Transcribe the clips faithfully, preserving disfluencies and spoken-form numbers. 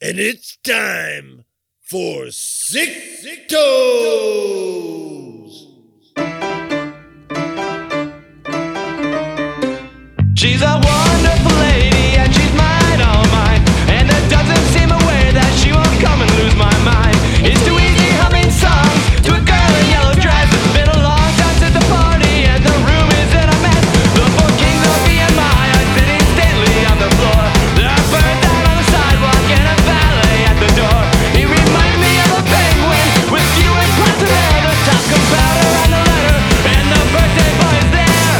And it's time for Sick Toes. She's a wonderful lady and she's mine, all mine. And there doesn't seem a way that she won't come and lose my mind. It's too easy humming songs to a girl in yellow dress. It's been a long time since the party and the room is in a mess. The four kings of B M I are sitting stately on the floor. They're burnt out on the sidewalk and a valet at the door. He reminds me of a penguin with you and Plaster hair. The talcum powder and the letter and the birthday boy is there.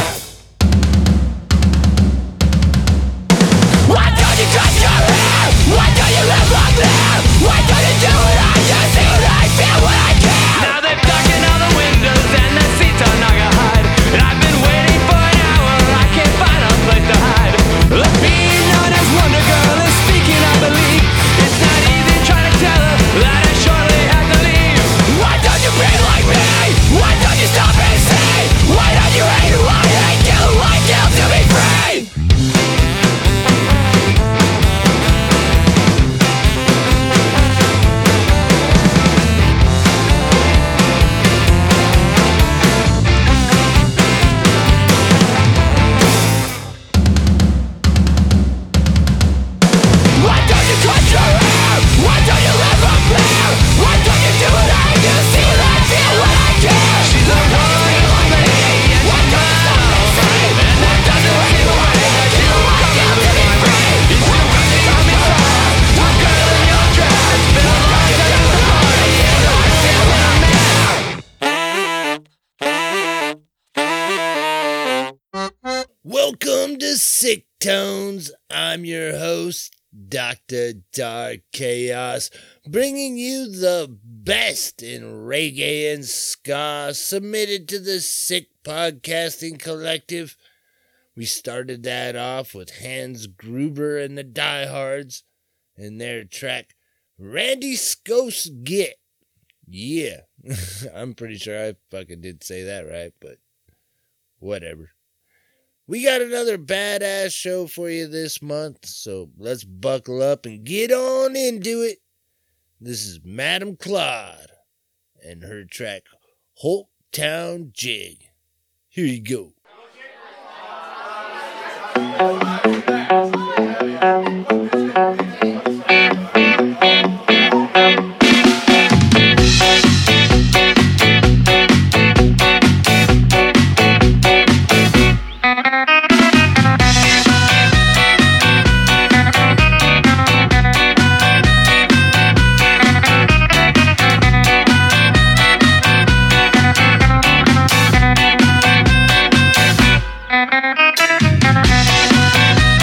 Why don't you cut your hair? Why don't you live like that? Why don't you do what I do? See what I feel when I can. Now they've darkened all the windows and the seats are not gonna hide. And I've been waiting for an hour, I can't find a place to hide. The being known as Wonder Girl is speaking, I believe. It's not easy trying to tell her that I shortly have to leave. Why don't you be like me? Why don't you stop and say? Why don't you hate who I hate? Kill who I kill to be free. Why don't you cut your hair? Why don't you live up there? Why don't you do what I do? See what I feel when I care. She's a wonderful lady and why don't you stop and say? Why don't you hate who I hate? Kill who I kill to be free. It's too easy to be sad. A girl in your dress. It's been a long time since the party and I feel when I'm there. Welcome to Sick Tones. I'm your host, Doctor Dark Chaos, bringing you the best in reggae and ska submitted to the Sick Podcasting Collective. We started that off with Hans Gruber and the Diehards and their track Randy Skos Git. Yeah, I'm pretty sure I fucking did say that right, but whatever. We got another badass show for you this month, so let's buckle up and get on into it. This is Madam Claude and her track Holt Town Jig. Here you go. Thank you.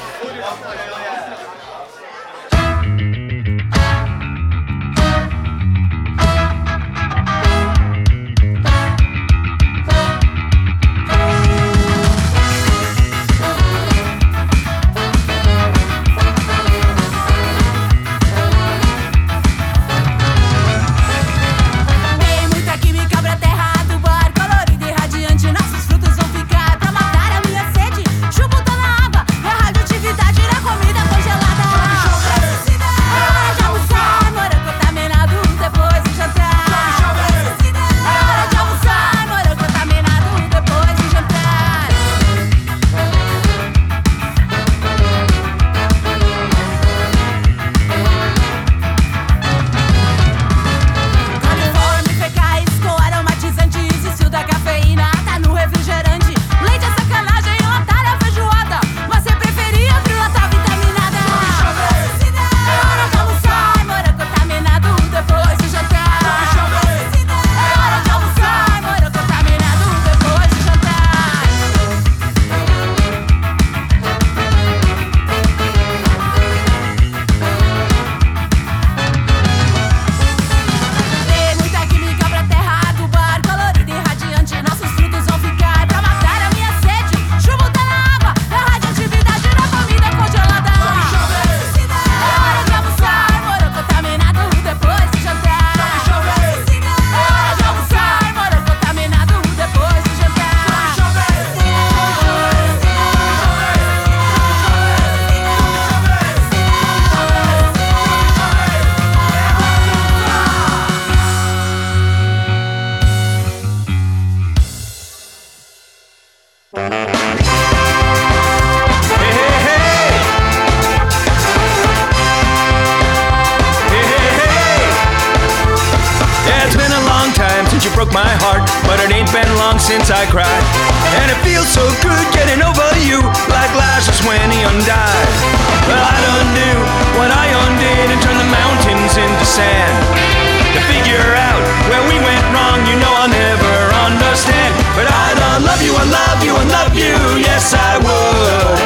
broke my heart, but it ain't been long since I cried. And it feels so good getting over you, like Lazarus when he undied. Well, I done knew what I undid and turned the mountains into sand. To figure out where we went wrong, you know I'll never understand. But I done love you, I love you, I love you, yes I would.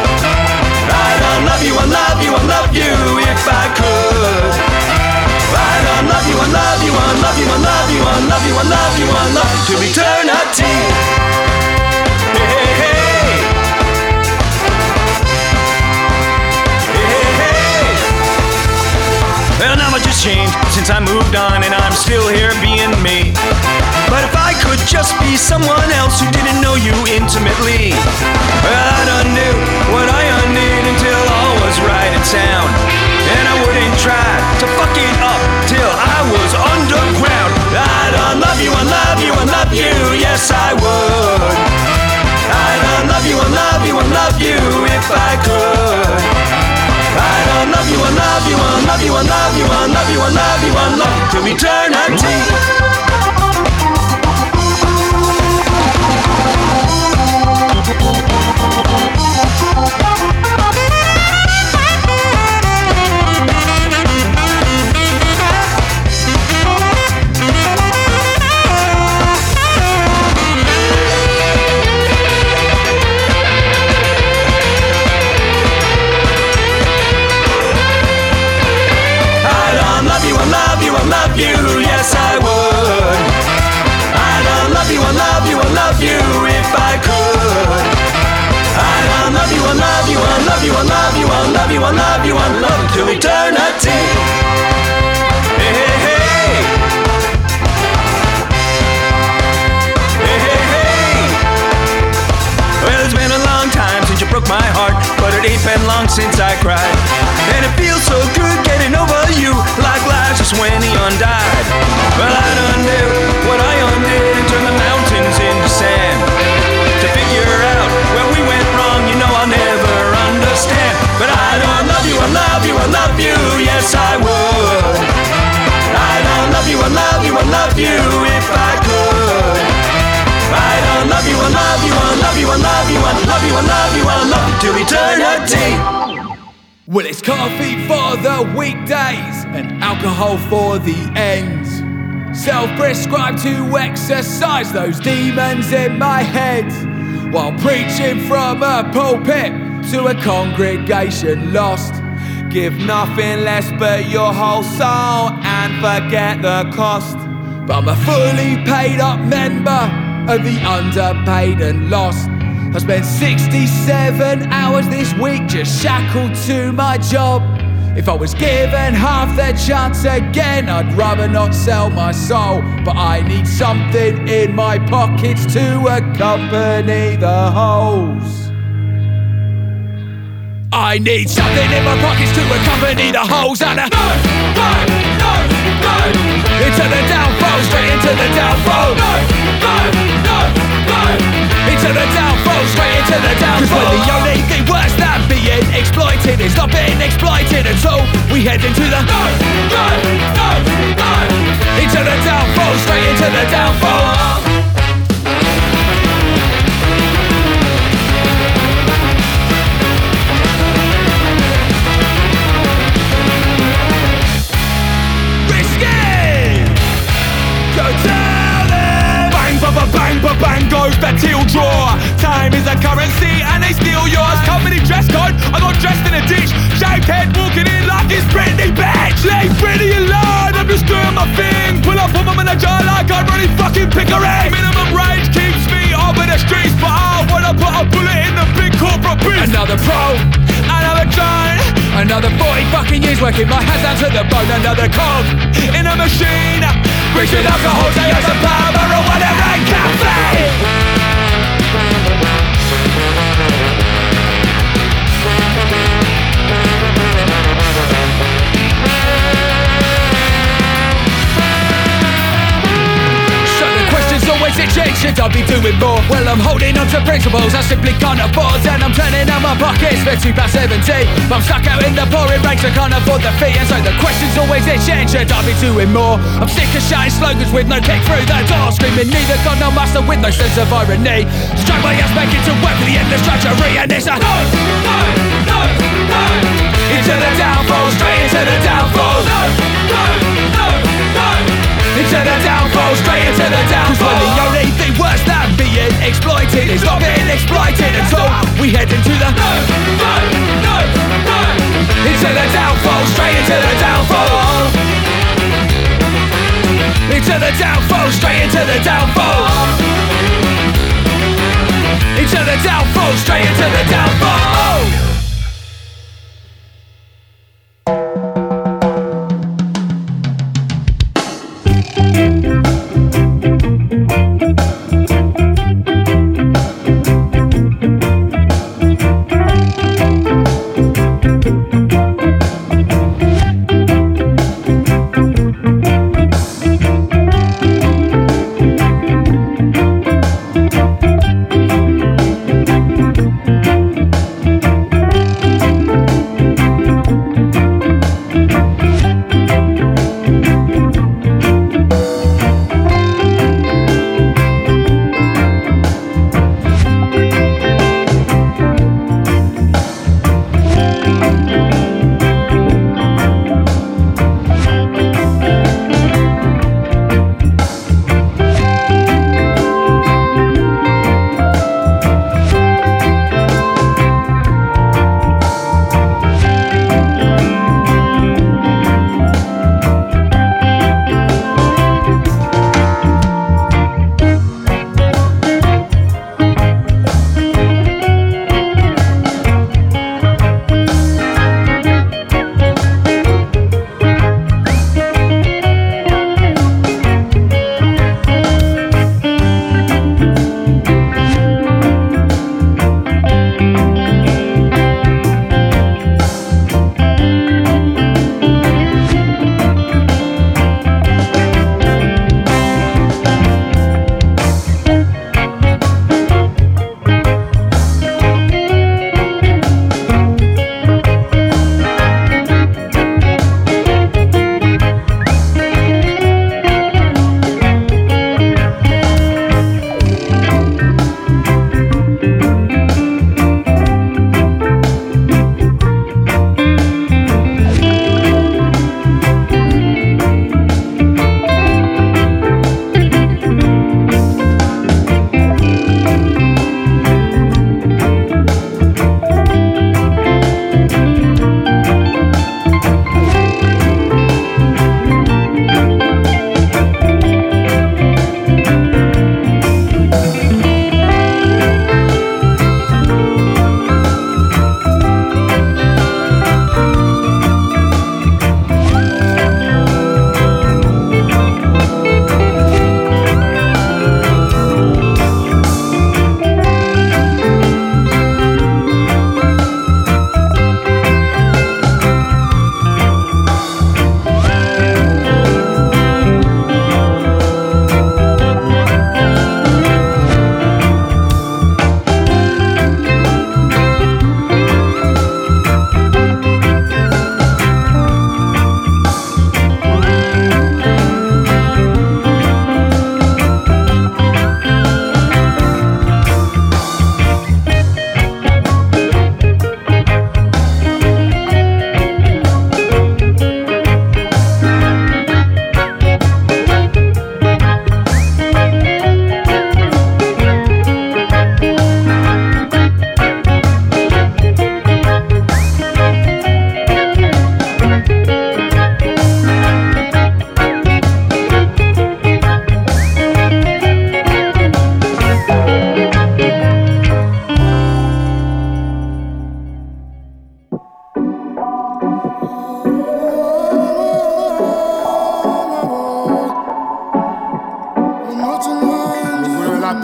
I done love you, I love you, I love you, if I could. I done love you, I love you, I love you, I love you, I love you, I love you, I love you, to eternity. Hey, hey, hey. Hey, hey, hey. Well, now much has changed since I moved on, and I'm still here being me. But if I could just be someone else who didn't know you intimately, well, I done knew what I undid until all was right and sound. And I wouldn't try to fuck it up till I was underground. I done love you, I love you, I love you, yes I would. I done love you, I love you, I love you, if I could. I done love you, I love you, I love you, I love you, I love you, I love you, I love you, till eternity. I love you, yes I would. I done love you, I love you, I love you, if I could. I done love you, I love you, I love you, I love you, I love you, I love you, I love you, till eternity. Hey, hey, hey. Hey, hey, hey. Well, it's been a long time since you broke my heart, but it ain't been long since I cried. And it feels so good getting over you, like Lazarus when he undied. Well, I done knew what I undid and turned the mountains into sand. To figure out where we went wrong, you know I'll never understand. But I done love you, I love you, I love you, yes I would. I done love you, I love you, I love you, if I could. I done love you, I love you, I love you, I love you, I love you, I love you, I love you, till eternity. Well, it's coffee for the weekdays and alcohol for the ends. Self-prescribed to exercise those demons in my head, while preaching from a pulpit to a congregation lost. Give nothing less but your whole soul and forget the cost. But I'm a fully paid up member of the underpaid and lost. I spent sixty-seven hours this week just shackled to my job. If I was given half the chance again, I'd rather not sell my soul. But I need something in my pockets to accompany the holes. I need something in my pockets to accompany the holes. And a no, no, no, no. Into the downfall, straight into the downfall. No, no, no, no. Into the downfall, straight into the downfall. Cause when the only thing worse than being exploited is not being exploited at all, we head into the no, no, no, no. Into the downfall, straight into the downfall. Bang, ba bang goes the teal drawer. Time is a currency and they steal yours. Company dress code, I got dressed in a ditch. Shaved head walking in like it's Britney, bitch. Leave Britney alone, I'm just doing my thing. Pull up on my manager like I'm running fucking Pickering. Minimum range keeps me over the streets, but I wanna put a bullet in the big corporate beast. Another pro, another drone. Another forty fucking years working my hands down to the bone. Another cog in a machine. Reaching alcohol, say it's a power or whatever and cafe. Always itching, should I be doing more? Well, I'm holding on to principles I simply can't afford, and I'm turning out my pockets for two pounds seventy. But I'm stuck out in the pouring ranks, I can't afford the fee. And so the question's always itching, should I be doing more? I'm sick of shouting slogans with no kick through the door, screaming neither God nor master with no sense of irony. Strike my ass back into work for the endless drudgery, and it's a no, no, no, no. Into the downfall, straight into the downfall. No, no, no, no. Into the downfall, straight into the downfall. Cause when the only thing worse than being exploited is not being exploited at all, we head into the no, no, no, no. Into the downfall, straight into the downfall. Into the downfall, straight into the downfall. Into the downfall, straight into the downfall.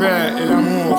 paix et l'amour.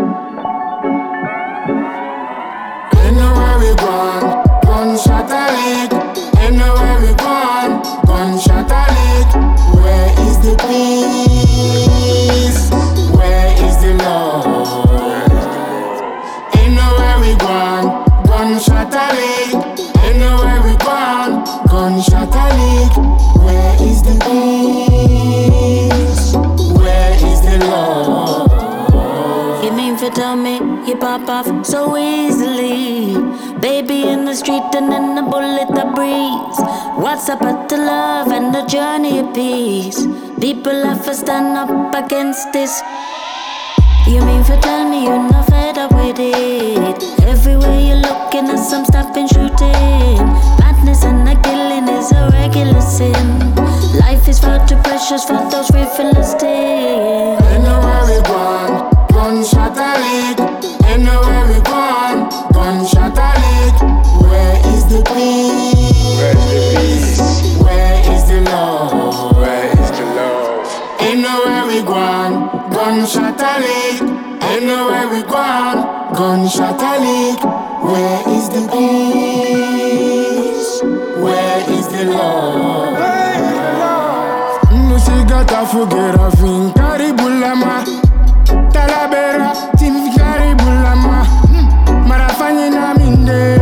Anywhere we gone, gunshot a lick. Anywhere we gone, gunshot a lick. Where is the peace? Where is the love? Anywhere we gone, gunshot a lick. Anywhere we gone, gunshot a lick. Where is the peace? Where is the love? You mean for tell me you pop off so easily? Baby in the street and then a bullet that breeze. What's up at the love and the journey of peace? People have to stand up against this. You mean for tell me you're not fed up with it? Everywhere you're looking at some stopping shooting. Madness and the killing is a regular sin. Life is far too precious for those frivolous things. Anywhere we gone, gunshot a lick. Anywhere we gone, gunshot a lick. Where is the peace? Where is the peace? Where is the love? Where is the love? Anywhere we gone, gunshot a lick. Anywhere we gone, gunshot a lick. Where is the peace? Where is the love? Where is the love? Nusigata fugera fin karibulama. Talabera tim karibulama. Marafanyi na minde.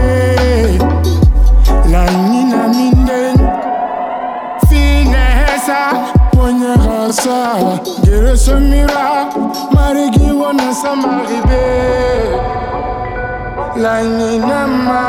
Lani na minde. Finessa. Ponye rasa. Gere semira. Marigi wana samaribe. Lani nama.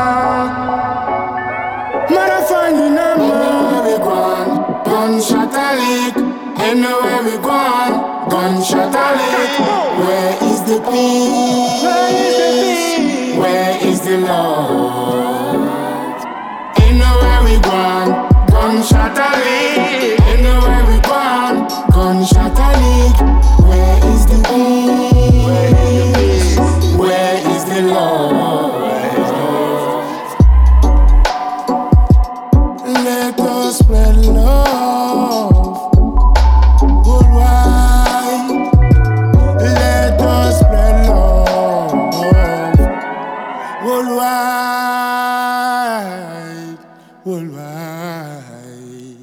Marafanyi nama. Anywhere we gone, gunshot a lick. Anywhere we gone, gunshot a lick. Where is the peace? Where is the peace? Where is the love? Anywhere we gone, gunshot a lick. Anywhere we gone, gunshot a lick. Where is the peace? Where is the peace? Where is the love? Let us spread love worldwide. Let us spread love worldwide, worldwide.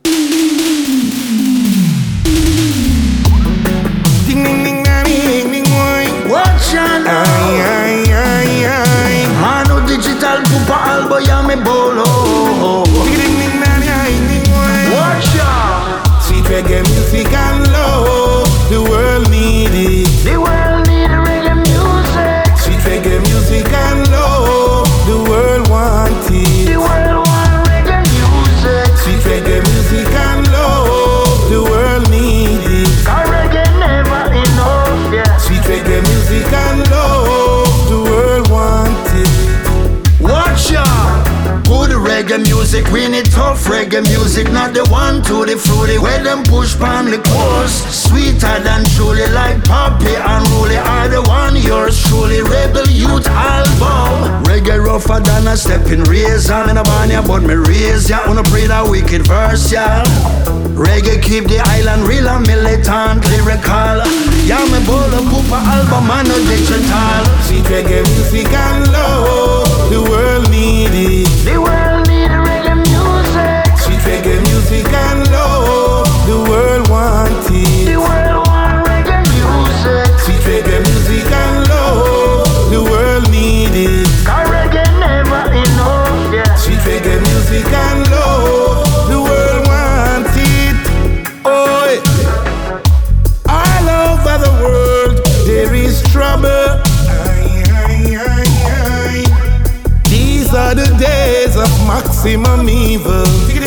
Ding ding ding ding ding ding boy. Watch out now. Ay ay ay ay. Mano digital pupa albo ya me bolo. Ding ding ding ding ding ding boy. Watch out. Sweet reggae music and love, the world need it. The world need reggae music. Sweet reggae music and love, the world want The it. world want reggae music. Sweet reggae music and love, the world need it. Cause reggae never enough, yeah. Sweet reggae music and love, the world want it. Watch out. Good reggae music, we need tough reggae music. Not the one to the fruity, where them push pan the course. Sweeter than truly, like Poppy and Rolly are the one yours truly. Rebel Youth album. Reggae rougher than a stepping razor. I'm in a banya, but me raise ya. Wanna pray that wicked verse, yeah. Reggae keep the island real and militant, lyrical. Yeah, me bolo pupa album and no digital. Sweet reggae music and love, the world need it. The world need reggae music. Sweet reggae music and love, the world want The it. world want reggae music. Sweet reggae music and love, the world need it. Cause reggae never enough, yeah. Sweet reggae music and love, the world want it. Oh, all over the world there is trouble. Aye, aye, aye, aye. These are the days of maximum evil.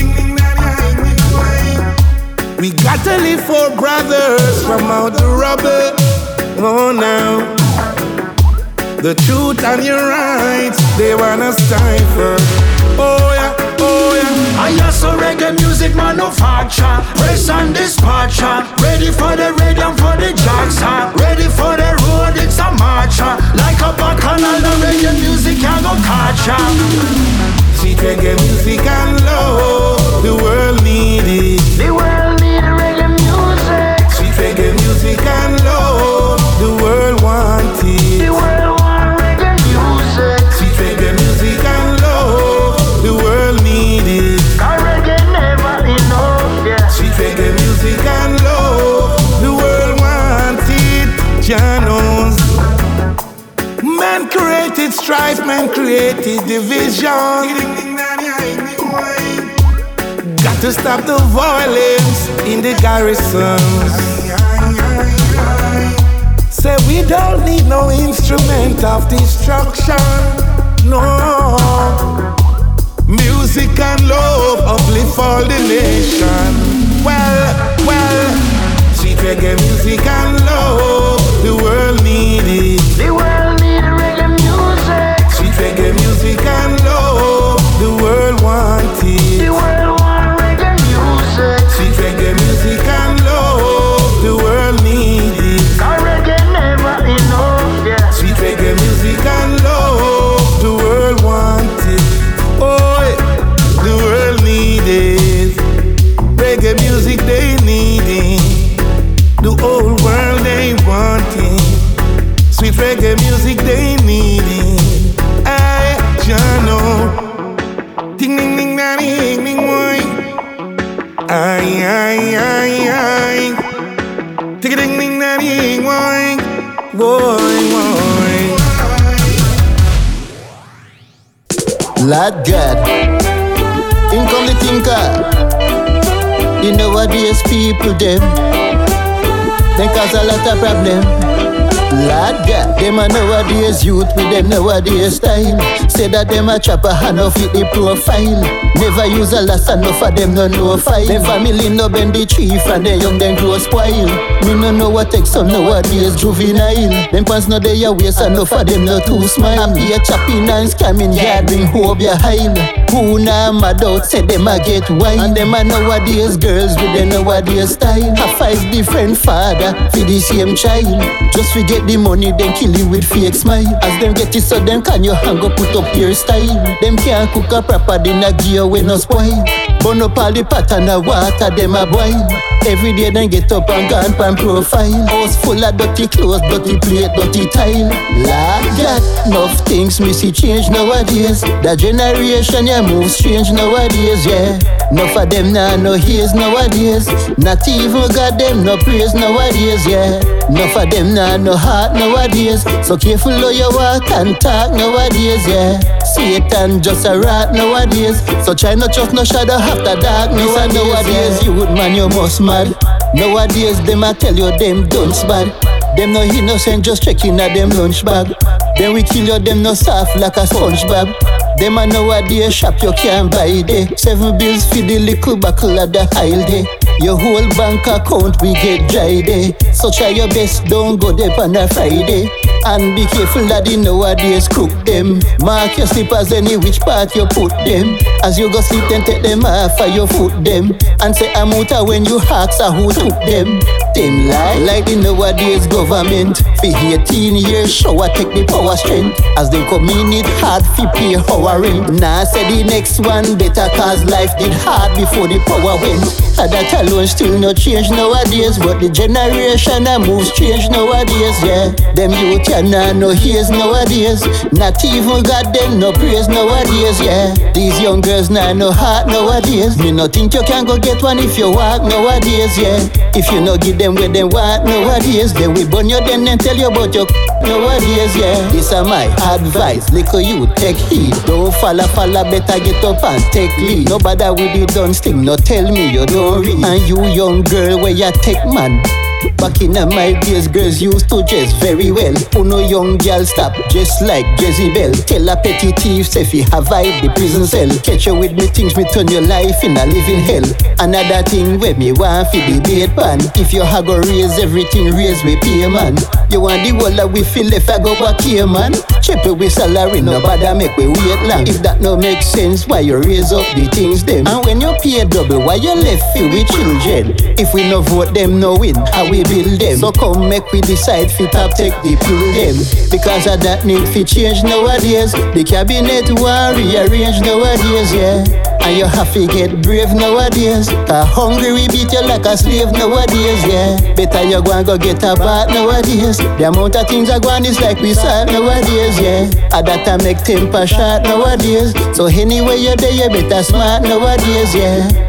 We got to live for brothers from out the rubble. Oh, now the truth and your rights, they wanna stifle. Oh yeah, oh yeah. I also reggae music manufacture. Press and dispatcher. Ready for the rhythm, for the jackson. Ready for the road, it's a marcher. Like a bacchanal, the reggae music can go catch ya. Sweet reggae music and love, the world need it. The world need reggae music. Sweet reggae music and love, the created division. Got to stop the violence in the garrisons. Say we don't need no instrument of destruction. No. Music and love uplift all the nation. Well, well, sweet reggae music and love, the world need it. The world need reggae music. Sweet reggae music and love, the world want it. The world want reggae music. Sweet reggae music and love, the world need it. Cause reggae never enough, yeah. Sweet reggae music and love, the world want it. Oh, the world need it. Reggae music they need it. The whole world they want it. Sweet reggae music they need it. I Jano. Ding ding ding da ding ding boy. Ay ay ay ay. Ding ding ding da ding boy. Boy boy. Lord God, in come the thinker. The nowadays people them, they cause a lot of problem. Lord God, them a nowadays youth with them nowadays style. Say that them a chopper and no fit the profile. Never use a last and enough of them no know file. Them family no bend the chief and they young them grow spoil. Me no know what takes some nowadays juvenile. Them pants no they a waste and enough of them no too smile. I'm here chopping and scamming yard bring hope behind. Who now mad out say them a get wild. And them a nowadays girls with them nowadays style. Have five different father for the same child. Just forget the money then kill you with fake smile. As them get it so them can you hang up put up your style. Them can't cook a proper dinner gear when no spoil. Burn up all the pot and the water them a boil. Every day then get up and gone pan profile. House full of dirty clothes, dirty plate, dirty tile. Like that, enough things me see change nowadays. The generation yeah move strange nowadays, yeah. Enough of them now no hears nowadays. Not even got them no praise nowadays, yeah. Enough of them now no heart nowadays. So careful how you walk and talk nowadays, yeah. Satan just a rat nowadays. So try not trust no shadow after darkness. Nowadays, nowadays yeah. You man you must mad. Nowadays them a tell you them dunce bad. Them no innocent just checking at them lunch bag. Then we kill you them no soft like a SpongeBob. Them a nowadays shop you can't buy day. Seven bills for the little buckle at the aisle day. Your whole bank account we get dry day. So try your best, don't go there on a Friday. And be careful that the nowadays crook them. Mark your slippers any which part you put them. As you go sleep then take them off or you foot them. And say I'm out when you ask who took them. Them lie like the nowadays government. For eighteen years show I take the power strength. As they come in it hard fi pay our rent. Nah say the next one better cause life did hard before the power went. And that alone still no change nowadays. But the generation that moves change nowadays, yeah. Them youth ya nah no hears nowadays. Not even got them no praise nowadays, yeah. These young girls nah no heart nowadays. Me no think you can go get one if you walk nowadays, yeah. If you no give them where they want nowadays, then we burn you then and tell you about your nowadays, yeah. This are my advice, little you take heed. Don't follow, follow, better get up and take lead. No bother with the done thing, no tell me you don't read. And you young girl where you take man. Back in my days, girls used to dress very well. Uno young girl stop just like Jezebel. Tell a petty thief if he have hide the prison cell. Catch you with me things, me turn your life in a living hell. Another thing where me want for the bait pan. If you have go raise everything, raise we pay man. You want the whole that we feel if I go back here man. Check with salary, no bother make we wait long. If that no make sense, why you raise up the things them? And when you pay double, why you left feel with children? If we no vote them, no win, how we build them? So come make we decide fit up take the pill them. Because of that need fi change nowadays. The cabinet want rearrange nowadays, yeah. And you have to get brave nowadays. Cause hungry we beat you like a slave nowadays, yeah. Better you go and go get a bath nowadays. The amount of things are going is like we saw nowadays, yeah. And that I make temper short nowadays. So anyway you're there, you better smart nowadays, yeah.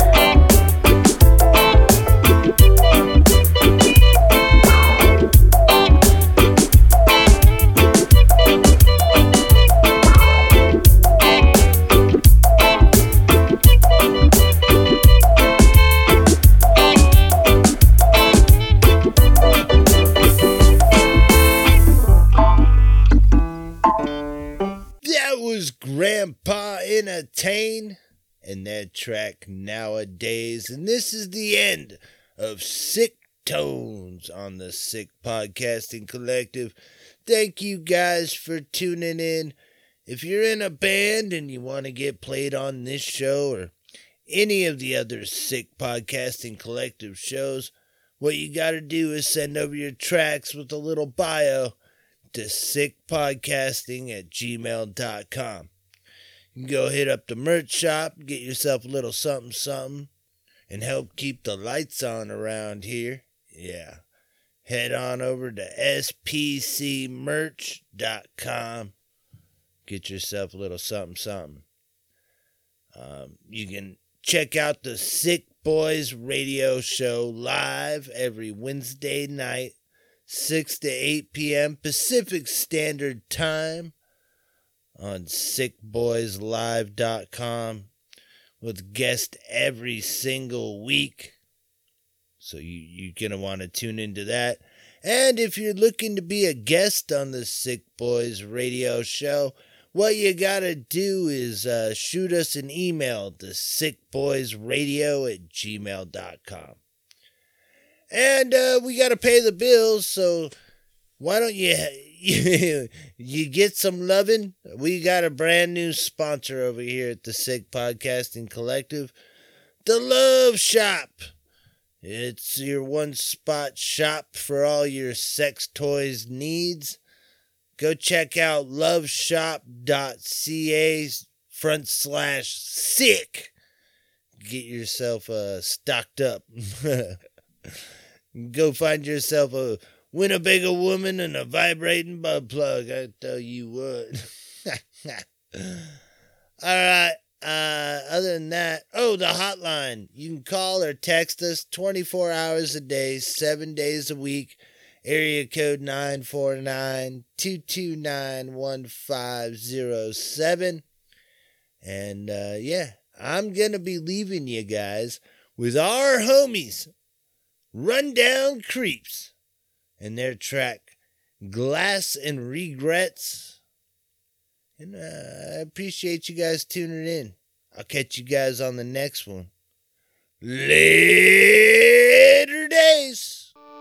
Fontaine and their track Nowadays. And this is the end of Sick Tones on the Sick Podcasting Collective. Thank you guys for tuning in. If you're in a band and you want to get played on this show or any of the other Sick Podcasting Collective shows, what you got to do is send over your tracks with a little bio to sickpodcasting at gmail dot com. You can go hit up the merch shop, get yourself a little something something, and help keep the lights on around here. Yeah. Head on over to s p c merch dot com. Get yourself a little something something. Um, you can check out the Sick Boys radio show live every Wednesday night, six to eight p.m. Pacific Standard Time on sick boys live dot com with guests every single week. So you, you're going to want to tune into that. And if you're looking to be a guest on the Sick Boys radio show, what you got to do is uh, shoot us an email to sickboysradio at gmail dot com. And uh, we got to pay the bills, so why don't you, you you get some loving? We got a brand new sponsor over here at the Sick Podcasting Collective, The Love Shop. It's your one-spot shop for all your sex toys needs. Go check out loveshop dot c a front slash sick. Get yourself uh, stocked up. Go find yourself a Winnebago woman and a vibrating butt plug. I tell you what. All right. Uh, other than that, oh, the hotline. You can call or text us twenty-four hours a day, seven days a week. Area code nine four nine, two two nine, one five zero seven. And, uh, yeah, I'm going to be leaving you guys with our homies, Rundown Creeps, and their track, Glass and Regrets. And uh, I appreciate you guys tuning in. I'll catch you guys on the next one. Later days.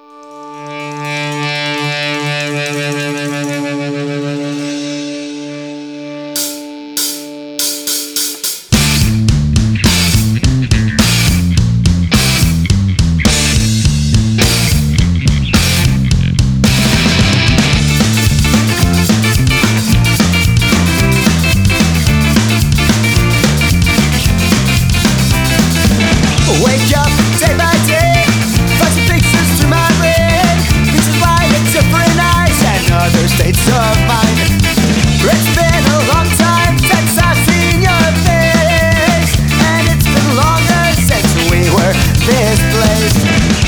Wake up day by day, flashing pictures through my brain, pictures light at different eyes and other states of mind. It's been a long time since I've seen your face, and it's been longer since we were this place.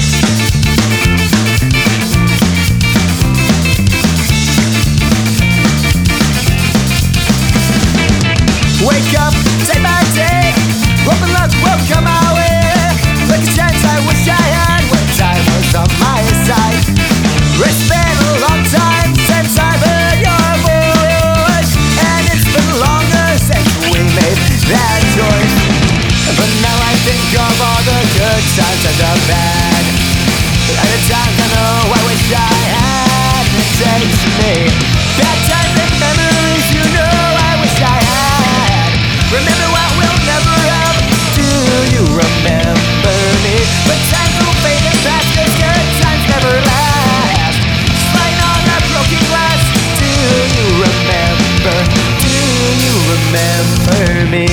Wake up day by day, open luck will come our way. Like a chance I wish I had when time was on my side. It's been a long time since I've heard your voice, and it's been longer since we made that choice. But now I think of all the good times and the bad, and the times I know I wish I had. It takes me bad times and memories you know I wish I had. Remember what we'll never have. Do you remember me? But time will fade and pass, 'cause good times never last. Sliding on that broken glass. Do you remember? Do you remember me?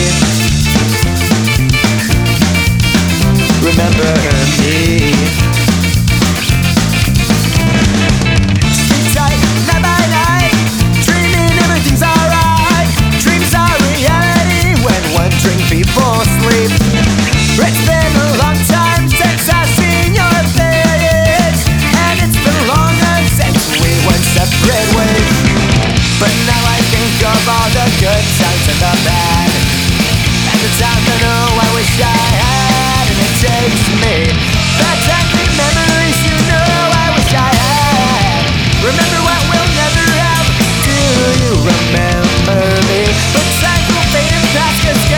Remember me? Sleep tight, night by night, dreaming everything's alright. Dreams are reality when one drink before sleep. It's been a long time since I've seen your face, and it's been longer since we went separate ways. But now I think of all the good times and the bad, and the times I know I wish I had. And it takes me bad times and memories you know I wish I had. Remember what we'll never have. Do you remember me? But time will fade and pass, 'cause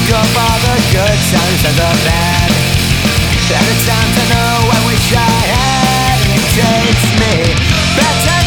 think of all the good times and the bad. And it's time to know I wish I had. And it takes me back to